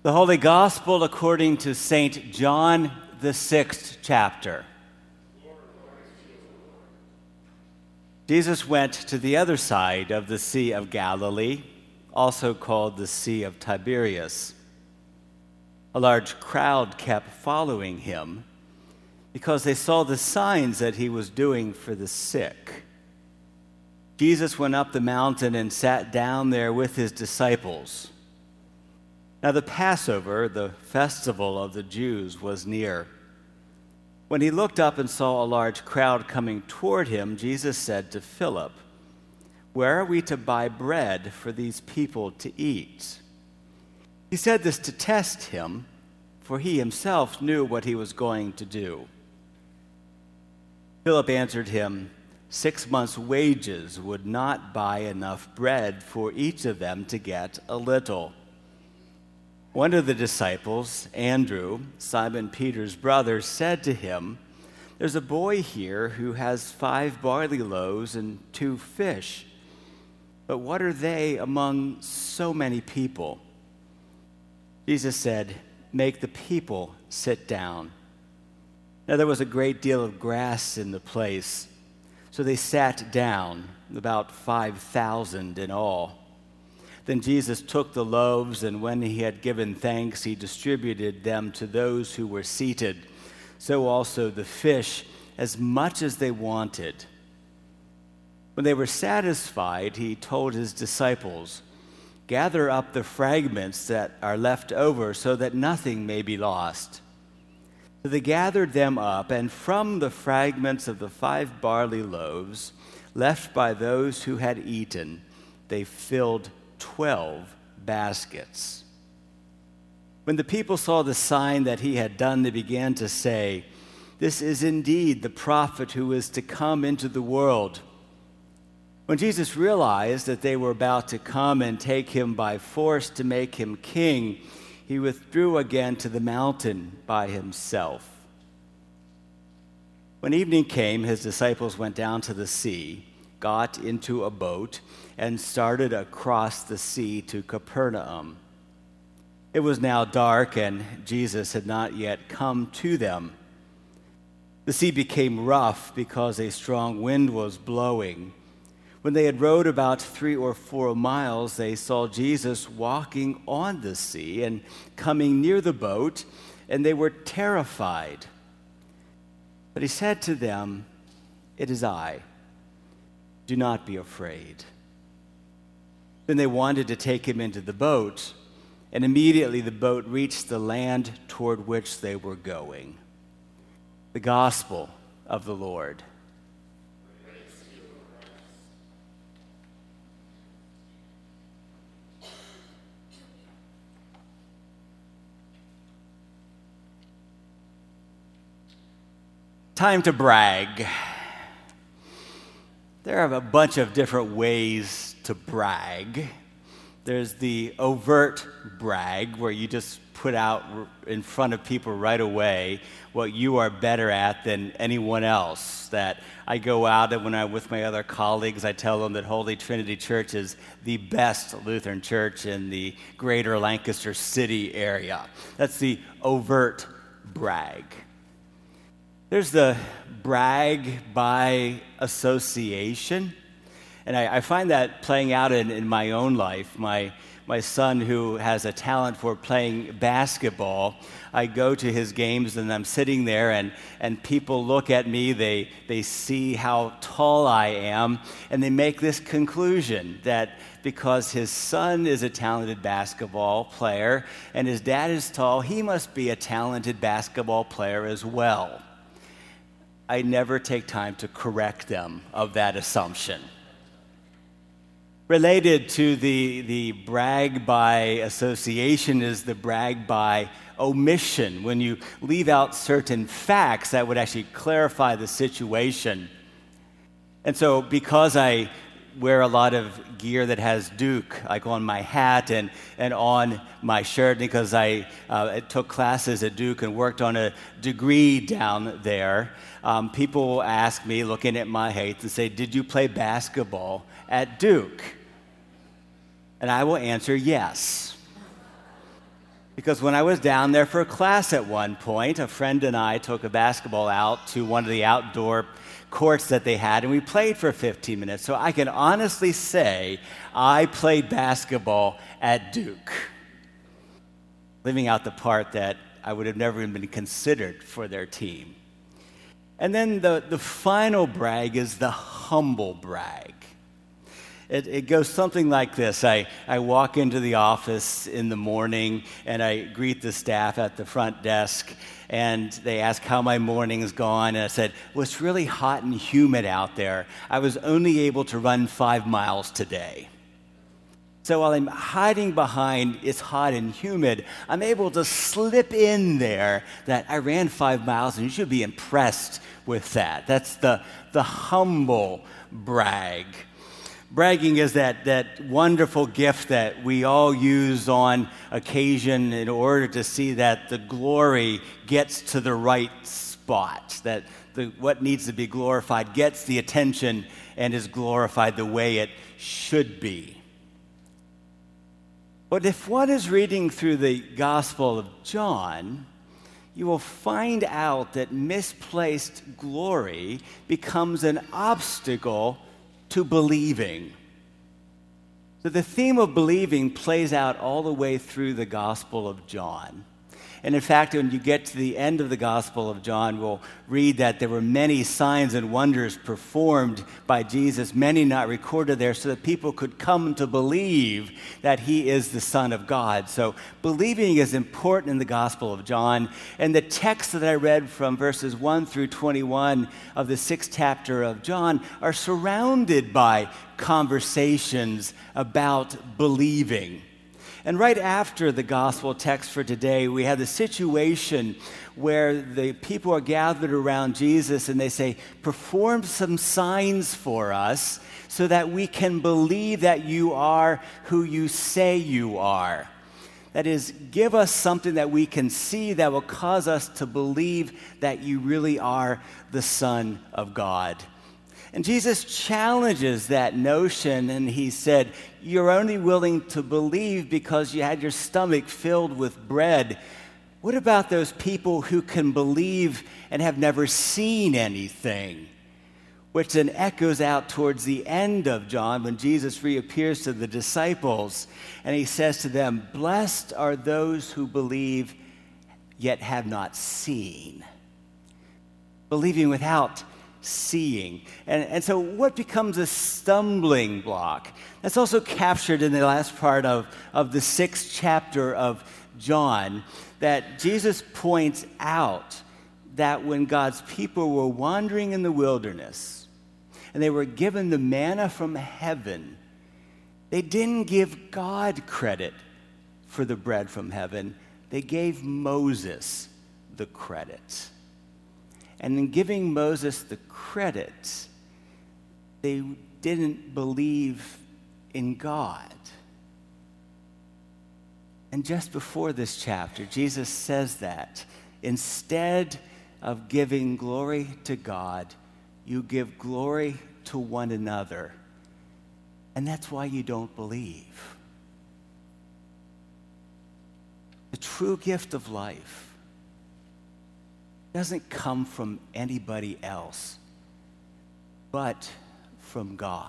The Holy Gospel according to St. John, the 6th chapter. Jesus went to the other side of the Sea of Galilee, also called the Sea of Tiberias. A large crowd kept following him because they saw the signs that he was doing for the sick. Jesus went up the mountain and sat down there with his disciples. Now the Passover, the festival of the Jews, was near. When he looked up and saw a large crowd coming toward him, Jesus said to Philip, "Where are we to buy bread for these people to eat?" He said this to test him, for he himself knew what he was going to do. Philip answered him, 6 months' wages would not buy enough bread for each of them to get a little. One of the disciples, Andrew, Simon Peter's brother, said to him, "There's a boy here who has 5 barley loaves and 2 fish. But what are they among so many people?" Jesus said, "Make the people sit down." Now there was a great deal of grass in the place, so they sat down, about 5,000 in all. Then Jesus took the loaves, and when he had given thanks, he distributed them to those who were seated, so also the fish, as much as they wanted. When they were satisfied, he told his disciples, "Gather up the fragments that are left over so that nothing may be lost." So they gathered them up, and from the fragments of the 5 barley loaves left by those who had eaten, they filled 12 baskets. When the people saw the sign that he had done, they began to say, "This is indeed the prophet who is to come into the world." When Jesus realized that they were about to come and take him by force to make him king, he withdrew again to the mountain by himself. When evening came, his disciples went down to the sea, got into a boat, and started across the sea to Capernaum. It was now dark, and Jesus had not yet come to them. The sea became rough because a strong wind was blowing. When they had rowed about 3 or 4 miles, they saw Jesus walking on the sea and coming near the boat, and they were terrified. But he said to them, "It is I. Do not be afraid." Then they wanted to take him into the boat, and immediately the boat reached the land toward which they were going. The Gospel of the Lord. Time to brag. There are a bunch of different ways to brag. There's the overt brag, where you just put out in front of people right away what you are better at than anyone else. That I go out, and when I'm with my other colleagues, I tell them that Holy Trinity Church is the best Lutheran church in the greater Lancaster City area. That's the overt brag. There's the brag by association, and I find that playing out in my own life. My son, who has a talent for playing basketball, I go to his games, and I'm sitting there, and people look at me, they see how tall I am, and they make this conclusion that because his son is a talented basketball player and his dad is tall, he must be a talented basketball player as well. I never take time to correct them of that assumption. Related to the brag by association is the brag by omission, when you leave out certain facts that would actually clarify the situation. And so because I wear a lot of gear that has Duke, like on my hat and on my shirt, because I took classes at Duke and worked on a degree down there, people will ask me, looking at my height, and say, "Did you play basketball at Duke?" And I will answer yes. Because when I was down there for a class at one point, a friend and I took a basketball out to one of the outdoor courts that they had, and we played for 15 minutes. So I can honestly say I played basketball at Duke, leaving out the part that I would have never even been considered for their team. And then the final brag is the humble brag. It goes something like this. I walk into the office in the morning, and I greet the staff at the front desk, and they ask how my morning's gone, and I said, well, it's really hot and humid out there. I was only able to run 5 miles today. So while I'm hiding behind it's hot and humid, I'm able to slip in there that I ran 5 miles, and you should be impressed with that. That's the humble brag. Bragging is that wonderful gift that we all use on occasion in order to see that the glory gets to the right spot, that what needs to be glorified gets the attention and is glorified the way it should be. But if one is reading through the Gospel of John, you will find out that misplaced glory becomes an obstacle to believing. So the theme of believing plays out all the way through the Gospel of John. And in fact, when you get to the end of the Gospel of John, we'll read that there were many signs and wonders performed by Jesus, many not recorded there, so that people could come to believe that he is the Son of God. So believing is important in the Gospel of John. And the text that I read from verses 1 through 21 of the 6th chapter of John are surrounded by conversations about believing. And right after the gospel text for today, we have the situation where the people are gathered around Jesus and they say, perform some signs for us so that we can believe that you are who you say you are. That is, give us something that we can see that will cause us to believe that you really are the Son of God. And Jesus challenges that notion, and he said, you're only willing to believe because you had your stomach filled with bread. What about those people who can believe and have never seen anything? Which then echoes out towards the end of John when Jesus reappears to the disciples, and he says to them, blessed are those who believe yet have not seen. Believing without seeing. And so what becomes a stumbling block? That's also captured in the last part of the 6th chapter of John, that Jesus points out that when God's people were wandering in the wilderness and they were given the manna from heaven, they didn't give God credit for the bread from heaven. They gave Moses the credit. And in giving Moses the credit, they didn't believe in God. And just before this chapter, Jesus says that instead of giving glory to God, you give glory to one another. And that's why you don't believe. The true gift of life doesn't come from anybody else, but from God.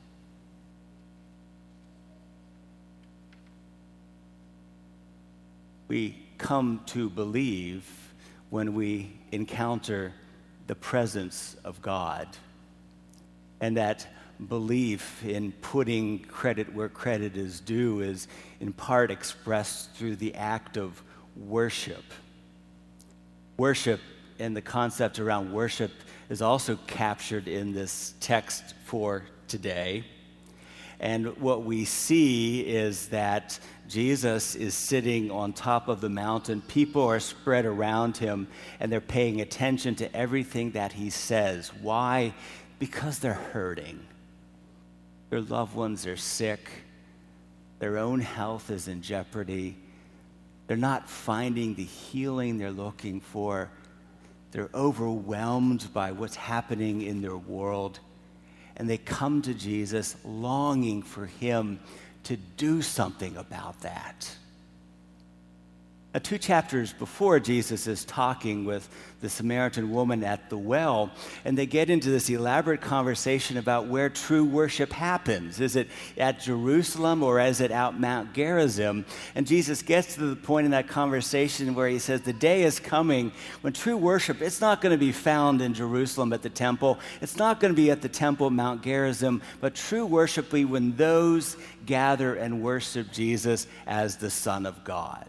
We come to believe when we encounter the presence of God. And that belief in putting credit where credit is due is in part expressed through the act of worship. Worship and the concept around worship is also captured in this text for today. And what we see is that Jesus is sitting on top of the mountain. People are spread around him, and they're paying attention to everything that he says. Why? Because they're hurting. Their loved ones are sick. Their own health is in jeopardy. They're not finding the healing they're looking for. They're overwhelmed by what's happening in their world. And they come to Jesus longing for him to do something about that. 2 chapters before, Jesus is talking with the Samaritan woman at the well, and they get into this elaborate conversation about where true worship happens. Is it at Jerusalem or is it out Mount Gerizim? And Jesus gets to the point in that conversation where he says, the day is coming when true worship, it's not going to be found in Jerusalem at the temple. It's not going to be at the temple at Mount Gerizim, but true worship will be when those gather and worship Jesus as the Son of God.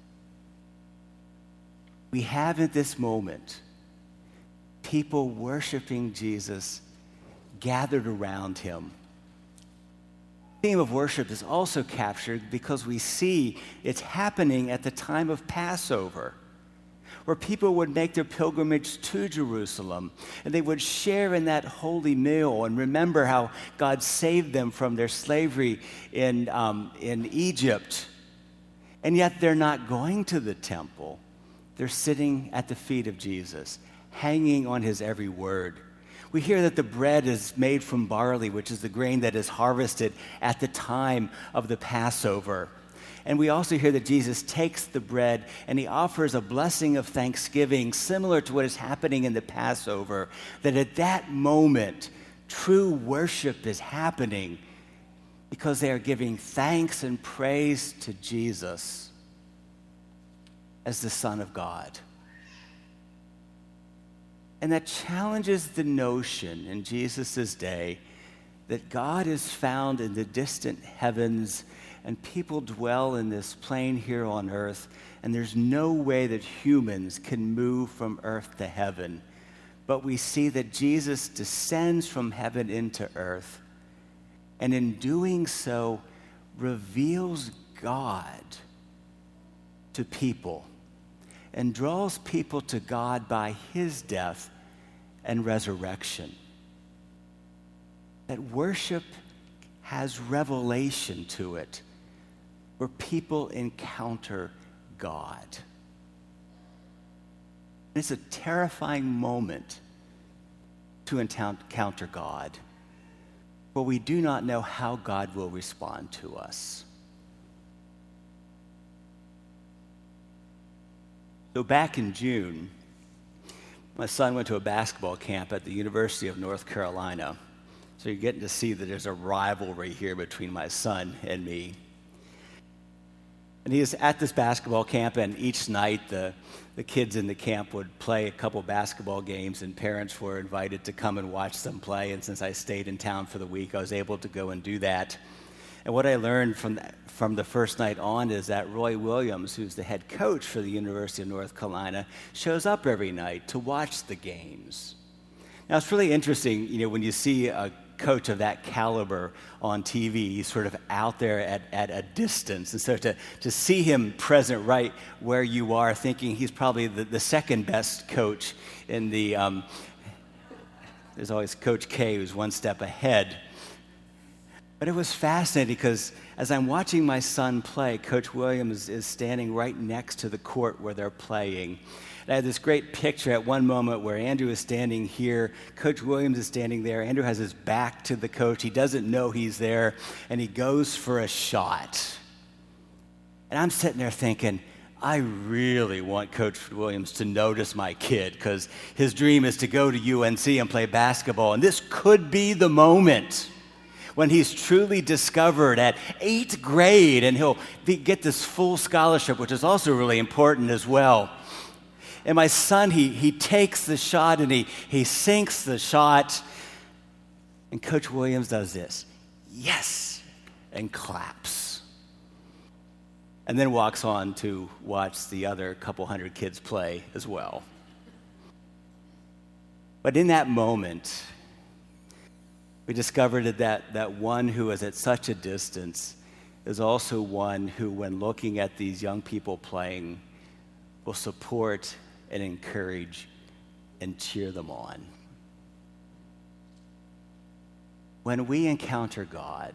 We have at this moment people worshiping Jesus gathered around him. The theme of worship is also captured because we see it's happening at the time of Passover, where people would make their pilgrimage to Jerusalem, and they would share in that holy meal and remember how God saved them from their slavery in Egypt. And yet they're not going to the temple. They're sitting at the feet of Jesus, hanging on his every word. We hear that the bread is made from barley, which is the grain that is harvested at the time of the Passover. And we also hear that Jesus takes the bread and he offers a blessing of thanksgiving, similar to what is happening in the Passover, that at that moment, true worship is happening because they are giving thanks and praise to Jesus as the Son of God. And that challenges the notion in Jesus' day that God is found in the distant heavens and people dwell in this plane here on earth, and there's no way that humans can move from earth to heaven. But we see that Jesus descends from heaven into earth, and in doing so reveals God to people and draws people to God by his death and resurrection. That worship has revelation to it, where people encounter God. It's a terrifying moment to encounter God, but we do not know how God will respond to us. So back in June, my son went to a basketball camp at the University of North Carolina. So you're getting to see that there's a rivalry here between my son and me. And he was at this basketball camp, and each night the kids in the camp would play a couple basketball games, and parents were invited to come and watch them play. And since I stayed in town for the week, I was able to go and do that. And what I learned from the first night on is that Roy Williams, who's the head coach for the University of North Carolina, shows up every night to watch the games. Now, it's really interesting, when you see a coach of that caliber on TV, he's sort of out there at a distance. And so to see him present right where you are, thinking he's probably the second best coach in the, there's always Coach K, who's one step ahead. But it was fascinating because as I'm watching my son play, Coach Williams is standing right next to the court where they're playing. And I had this great picture at one moment where Andrew is standing here, Coach Williams is standing there. Andrew has his back to the coach. He doesn't know he's there, and he goes for a shot. And I'm sitting there thinking, I really want Coach Williams to notice my kid because his dream is to go to UNC and play basketball. And this could be the moment when he's truly discovered at 8th grade, and he'll get this full scholarship, which is also really important as well. And my son, he takes the shot, and he sinks the shot, and Coach Williams does this, yes, and claps. And then walks on to watch the other couple hundred kids play as well. But in that moment, we discovered that one who is at such a distance is also one who, when looking at these young people playing, will support and encourage and cheer them on. When we encounter God,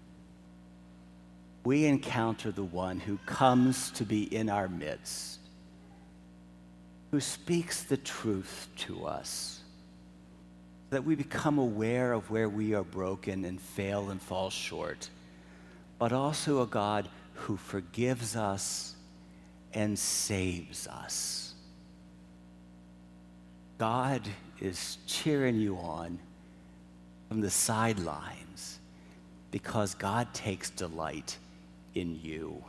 we encounter the one who comes to be in our midst, who speaks the truth to us, that we become aware of where we are broken and fail and fall short, but also a God who forgives us and saves us. God is cheering you on from the sidelines because God takes delight in you.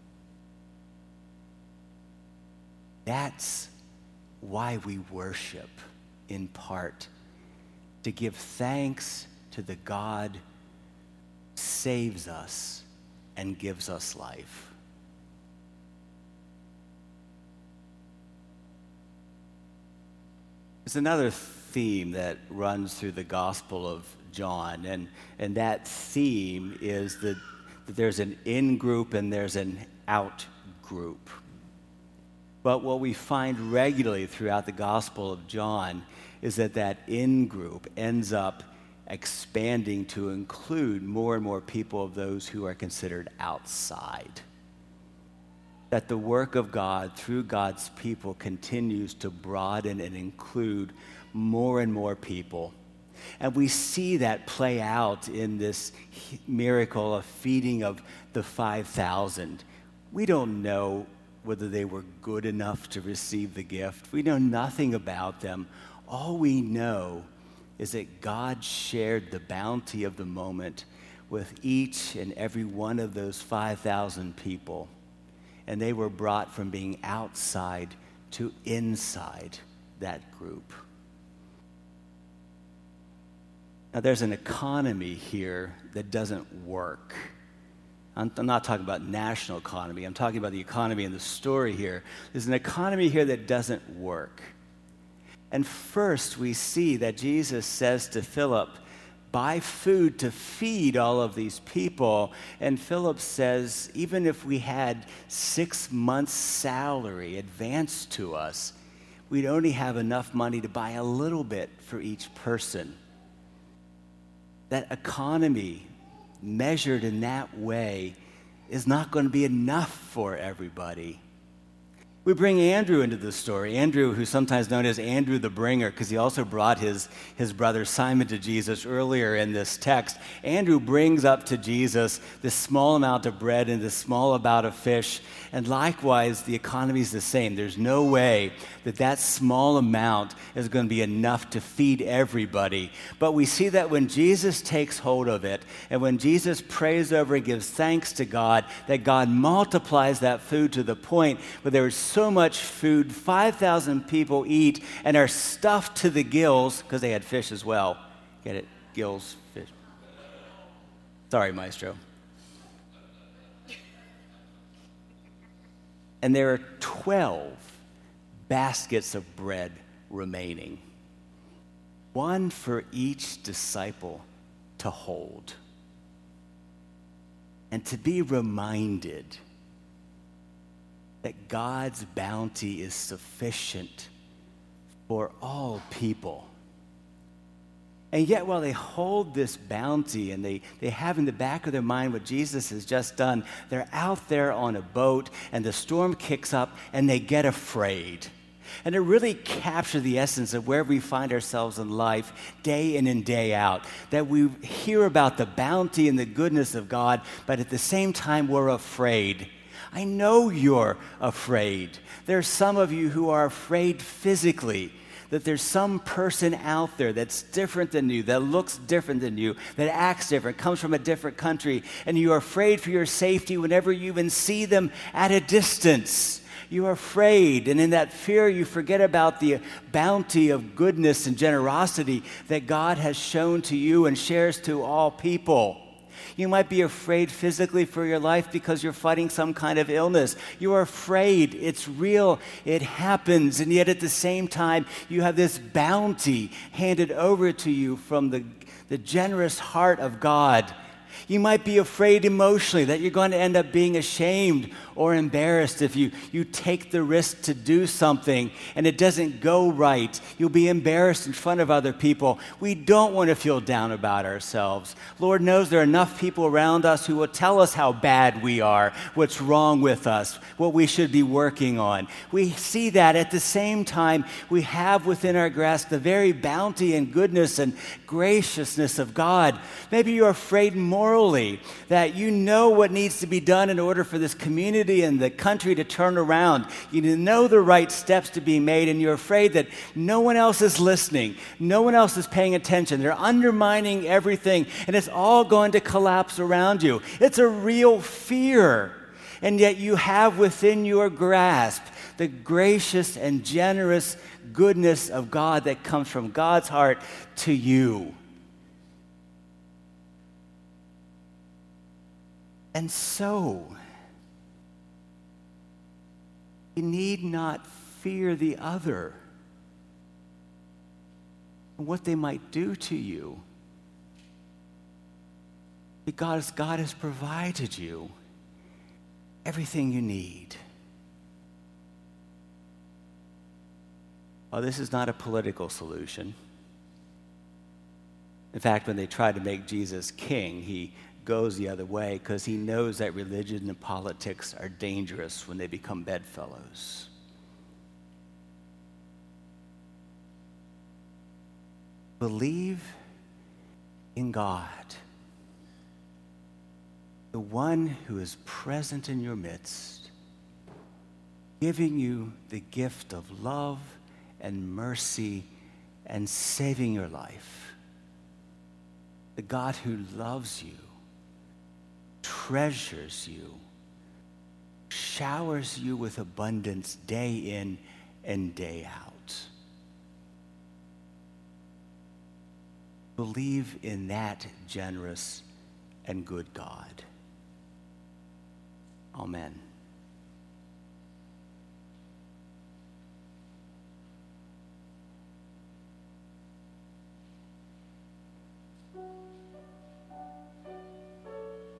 That's why we worship, in part, to give thanks to the God who saves us and gives us life. There's another theme that runs through the Gospel of John, and that theme is that there's an in-group and there's an out-group. But what we find regularly throughout the Gospel of John is that in-group ends up expanding to include more and more people of those who are considered outside. That the work of God through God's people continues to broaden and include more and more people. And we see that play out in this miracle of feeding of the 5,000. We don't know whether they were good enough to receive the gift. We know nothing about them. All we know is that God shared the bounty of the moment with each and every one of those 5,000 people. And they were brought from being outside to inside that group. Now, there's an economy here that doesn't work. I'm not talking about national economy. I'm talking about the economy in the story here. There's an economy here that doesn't work. And first, we see that Jesus says to Philip, buy food to feed all of these people. And Philip says, even if we had 6 months' salary advanced to us, we'd only have enough money to buy a little bit for each person. That economy measured in that way is not going to be enough for everybody. We bring Andrew into the story. Andrew, who's sometimes known as Andrew the Bringer, because he also brought his brother Simon to Jesus earlier in this text. Andrew brings up to Jesus this small amount of bread and this small amount of fish. And likewise, the economy is the same. There's no way that small amount is going to be enough to feed everybody. But we see that when Jesus takes hold of it, and when Jesus prays over and gives thanks to God, that God multiplies that food to the point where there is so much food, 5,000 people eat and are stuffed to the gills, because they had fish as well. Get it? Gills, fish. Sorry, Maestro. And there are 12 baskets of bread remaining, one for each disciple to hold. And to be reminded that God's bounty is sufficient for all people. And yet, while they hold this bounty and they have in the back of their mind what Jesus has just done, they're out there on a boat and the storm kicks up and they get afraid. And it really captures the essence of where we find ourselves in life day in and day out. That we hear about the bounty and the goodness of God, but at the same time we're afraid. I know you're afraid. There's some of you who are afraid physically, that there's some person out there that's different than you, that looks different than you, that acts different, comes from a different country, and you're afraid for your safety whenever you even see them at a distance. You're afraid, and in that fear you forget about the bounty of goodness and generosity that God has shown to you and shares to all people. You might be afraid physically for your life because you're fighting some kind of illness. You are afraid. It's real. It happens. And yet at the same time, you have this bounty handed over to you from the generous heart of God. You might be afraid emotionally that you're going to end up being ashamed or embarrassed if you take the risk to do something and it doesn't go right. You'll be embarrassed in front of other people. We don't want to feel down about ourselves. Lord knows there are enough people around us who will tell us how bad we are, what's wrong with us, what we should be working on. We see that at the same time we have within our grasp the very bounty and goodness and graciousness of God. Maybe you're afraid more morally, that you know what needs to be done in order for this community and the country to turn around. You know the right steps to be made, and you're afraid that no one else is listening, no one else is paying attention. They're undermining everything, and it's all going to collapse around you. It's a real fear, and yet you have within your grasp the gracious and generous goodness of God that comes from God's heart to you. And so, you need not fear the other and what they might do to you, because God has provided you everything you need. Oh, this is not a political solution. In fact, when they try to make Jesus king, he goes the other way because he knows that religion and politics are dangerous when they become bedfellows. Believe in God, the one who is present in your midst, giving you the gift of love and mercy and saving your life. The God who loves you, treasures you, showers you with abundance day in and day out. Believe in that generous and good God. Amen.